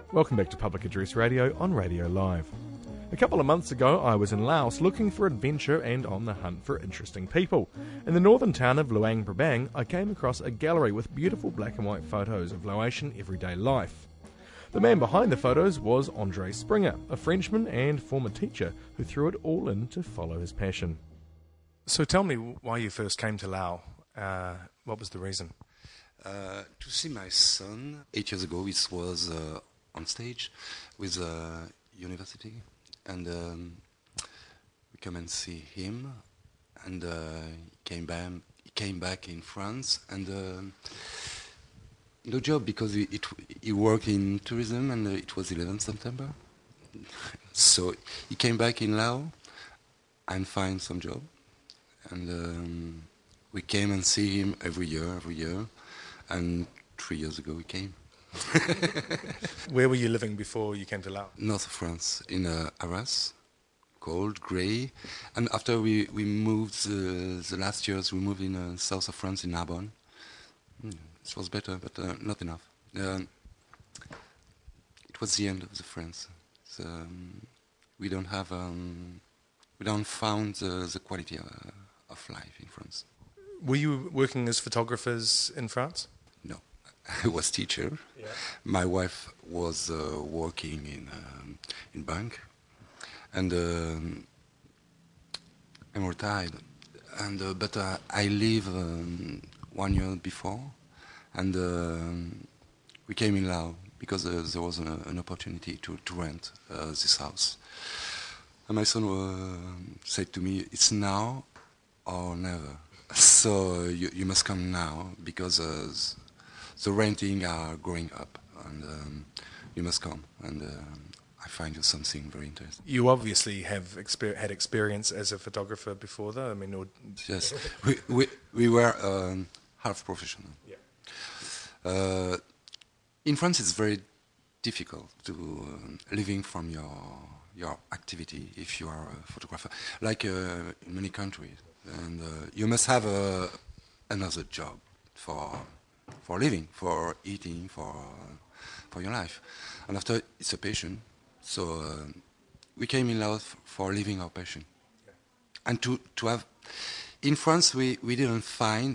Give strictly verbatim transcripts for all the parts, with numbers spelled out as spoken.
Welcome back to Public Address Radio on Radio Live. A couple of months ago, I was in Laos looking for adventure and on the hunt for interesting people. In the northern town of Luang Prabang, I came across a gallery with beautiful black and white photos of Laotian everyday life. The man behind the photos was Andre Springer, a Frenchman and former teacher who threw it all in to follow his passion. So tell me why you first came to Laos. Uh, what was the reason? Uh, to see my son, eight years ago, it was uh, on stage with a university, and um, we come and see him, and uh, he came back. He came back in France, and uh, no job because he, it, he worked in tourism, and uh, it was eleventh September. So he came back in Laos and find some job, and um, we came and see him every year, every year, and three years ago he came. Where were you living before you came to Laos? North of France, in uh, Arras, cold, grey. And after we, we moved, uh, the last years, we moved in uh, south of France, in Narbonne. Mm, it was better, but uh, not enough. Uh, it was the end of the France. So, um, we don't have, um, we don't found uh, the quality uh, of life in France. Were you working as photographers in France? No. I was teacher. Yeah. My wife was uh, working in um, in bank, and um, I'm retired. And uh, but uh, I leave um, one year before, and um, we came in Laos because uh, there was an, an opportunity to to rent uh, this house. And my son uh, said to me, "It's now or never. So you you must come now because." Uh, The renting are growing up, and um, you must come, and um, I find you something very interesting. You obviously have exper- had experience as a photographer before, though. I mean, or Yes, we we we were um, half professional. Yeah. Uh, in France, it's very difficult to um, living from your your activity if you are a photographer, like uh, in many countries, and uh, you must have a, another job for. For living, for eating, for uh, for your life, and after it's a passion. So uh, we came in Laos f- for living our passion, yeah. And to to have in France we, we didn't find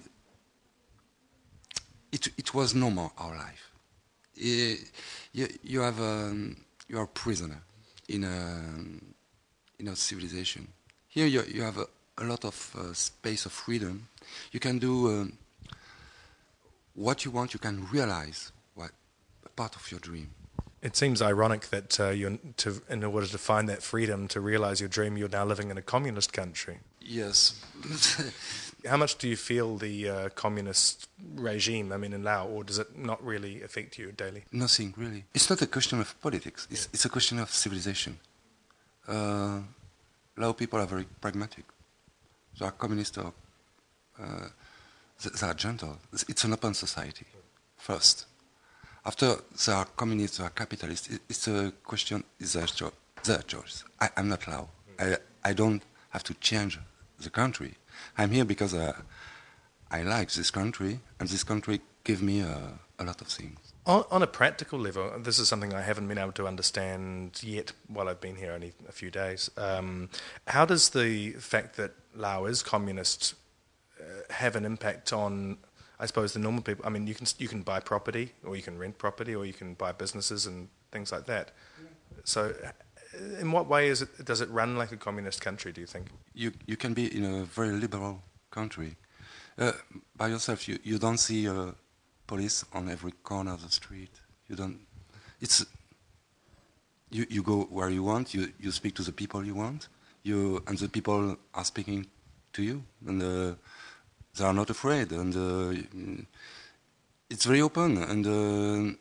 it. It was no more our life. I, you you have um, you are a prisoner in a in a civilization. Here you you have a, a lot of uh, space of freedom. You can do. Um, What you want, you can realize what part of your dream. It seems ironic that uh, you're to, in order to find that freedom to realize your dream, you're now living in a communist country. Yes. How much do you feel the uh, communist regime? I mean, in Laos, or does it not really affect you daily? Nothing really. It's not a question of politics. It's, it's a question of civilization. Uh, Lao people are very pragmatic. They are communist or. Uh, They are gentle. It's an open society, first. After they are communists, they are capitalists. It's a question, is their, cho- their choice. I, I'm not Lao. I, I don't have to change the country. I'm here because uh, I like this country, and this country gives me uh, a lot of things. On, on a practical level, this is something I haven't been able to understand yet while I've been here only a few days. Um, how does the fact that Laos is communist have an impact on, I suppose, the normal people? I mean, you can you can buy property, or you can rent property, or you can buy businesses and things like that. So, in what way is it? Does it run like a communist country? Do you think? You you can be in a very liberal country uh, by yourself. You you don't see uh, police on every corner of the street. You don't. It's you you go where you want. You you speak to the people you want. You and the people are speaking to you, and. Uh, They are not afraid, and uh, it's very open. And uh,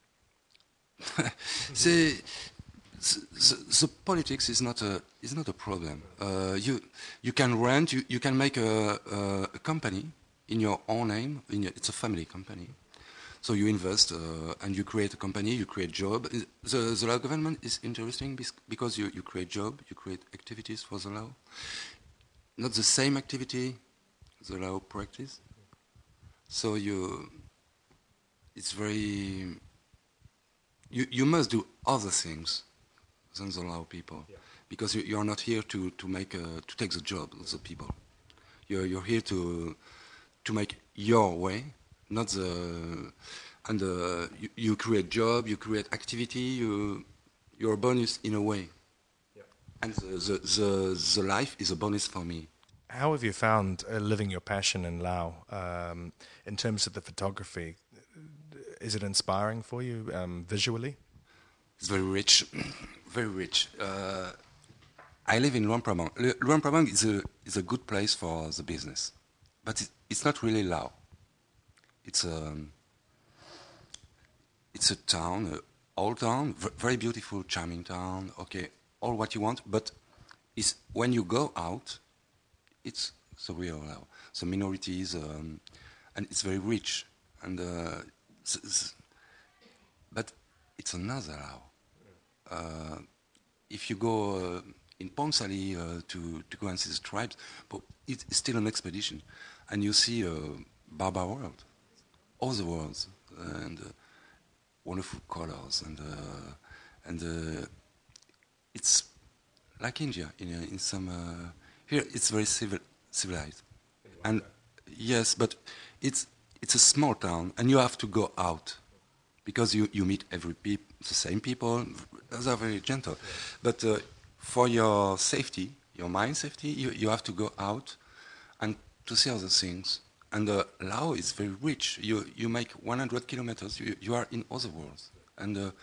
the, the, the politics is not a is not a problem. Uh, you you can rent, you, you can make a, a, a company in your own name. In your, it's a family company, so you invest uh, and you create a company. You create job. The the Lao government is interesting because you, you create job, you create activities for the Lao. Not the same activity the Lao practice. So you, it's very, you, you must do other things than the Lao people, Yeah. because you, you are not here to, to, make a, to take the job of the people. You're, you're here to, to make your way, not the... And uh, you, you create job, you create activity, you, you're a bonus in a way. Yeah. And the, the, the, the life is a bonus for me. How have you found uh, living your passion in Laos um, in terms of the photography? Is it inspiring for you um, visually? It's very rich, very rich. Uh, I live in Luang Prabang. Luang Prabang is a, is a good place for the business, but it, it's not really Laos. It's a, it's a town, an old town, v- very beautiful, charming town, okay, all what you want, but it's, when you go out, it's the real Laos. The minorities, um, and it's very rich. And uh, s- s- but it's another Laos. Uh, if you go uh, in Pongsali uh, to, to go and see the tribes, but it's still an expedition. And you see uh, Baba world, all the worlds, and uh, wonderful colors. And, uh, and uh, it's like India in, uh, in some... Uh, here it's very civil, civilized. And yes, but it's, it's a small town, and you have to go out. Because you, you meet every peop, the same people, those are very gentle. Yeah. But uh, for your safety, your mind safety, you, you have to go out and to see other things. And uh, Laos is very rich. You, you make one hundred kilometers, you, you are in other worlds. And uh,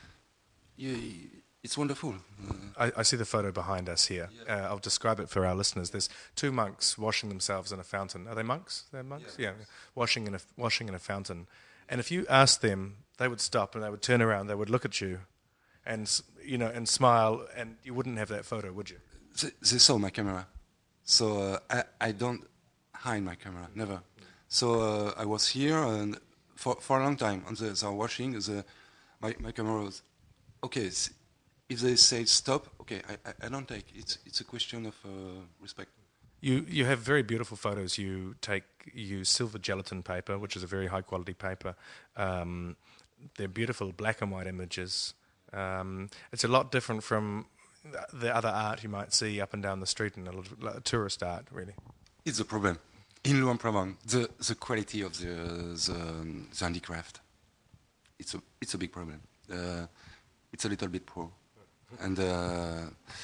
you, it's wonderful. Uh, I, I see the photo behind us here. Yeah. Uh, I'll describe it for our listeners. There's two monks washing themselves in a fountain. Are they monks? They're monks? Yeah. yeah. Washing in a, washing in a fountain. And if you asked them, they would stop and they would turn around, they would look at you and, you know, and smile, and you wouldn't have that photo, would you? They, they saw my camera. So uh, I, I don't hide my camera, never. Mm. So uh, I was here and for, for a long time, and they, they are watching, the, my, my camera was, okay, if they say stop, okay, I, I, I don't take. It's, it's a question of uh, respect. You you have very beautiful photos. You take you use silver gelatin paper, which is a very high quality paper. Um, they're beautiful black and white images. Um, it's a lot different from the other art you might see up and down the street in a, lot of tourist art, really. It's a problem in Luang Prabang. The the quality of the the, um, the handicraft. It's a it's a big problem. Uh, it's a little bit poor, and uh,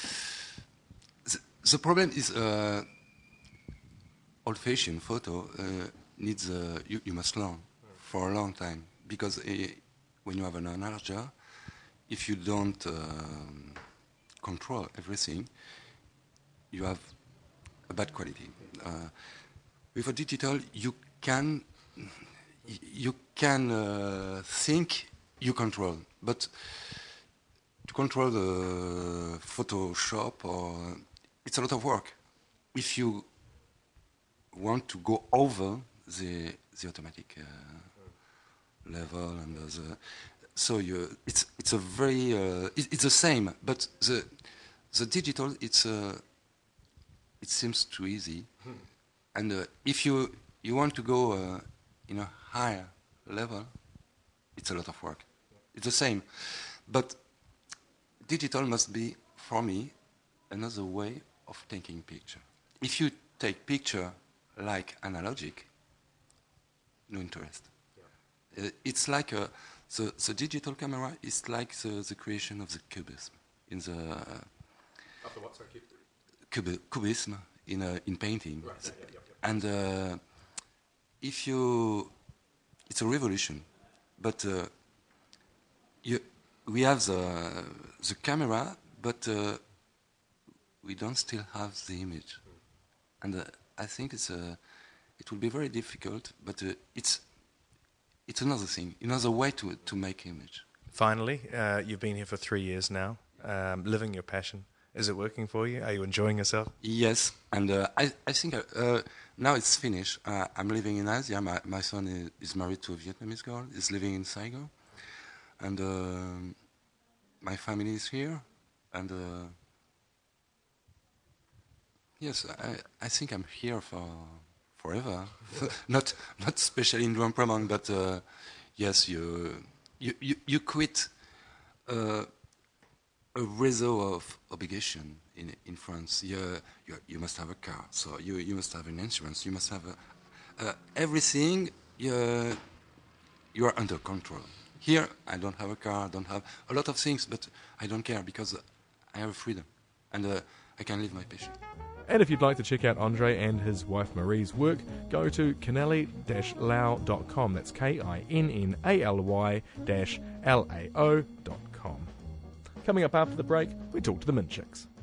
the, the problem is. Uh, Old-fashioned photo uh, needs uh, you, you must learn for a long time, because uh, when you have an enlarger, if you don't um, control everything, you have a bad quality. Uh, with a digital, you can you can uh, think you control, but to control the Photoshop, or it's a lot of work. If you want to go over the the automatic uh, level and the, so you it's it's a very uh, it, it's the same, but the the digital it's uh, it seems too easy, hmm. and uh, if you you want to go uh, in a higher level, it's a lot of work. It's the same, but digital must be for me another way of taking picture. If you take picture like analogic, no interest. Yeah. Uh, it's like a, the, the digital camera is like the, the creation of the cubism in the uh, of the what, sorry, cubi, cubism in uh, in painting. Right, yeah, yeah, yeah. And uh, if you, it's a revolution, but uh, you, we have the the camera, but uh, we don't still have the image, mm. and. Uh, I think it's a, it will be very difficult, but uh, it's it's another thing, another way to to make image. Finally, uh, you've been here for three years now, um, living your passion. Is it working for you? Are you enjoying yourself? Yes, and uh, I I think uh, now it's finished. Uh, I'm living in Asia. My my son is, is married to a Vietnamese girl. He's living in Saigon, and uh, my family is here, and. Uh, Yes, I, I think I'm here for forever. not not especially in Luang Prabang, but uh, yes, you, you you you quit uh, a réseau of obligation in in France. You, you you must have a car, so you you must have an insurance. You must have a, uh, everything. You you are under control. Here, I don't have a car. I don't have a lot of things, but I don't care because I have freedom, and uh, I can live my passion. And if you'd like to check out Andre and his wife Marie's work, go to Kinnally Lao dot com. That's K I N N A L Y L A O dot com. Coming up after the break, we talk to the Mint Chicks.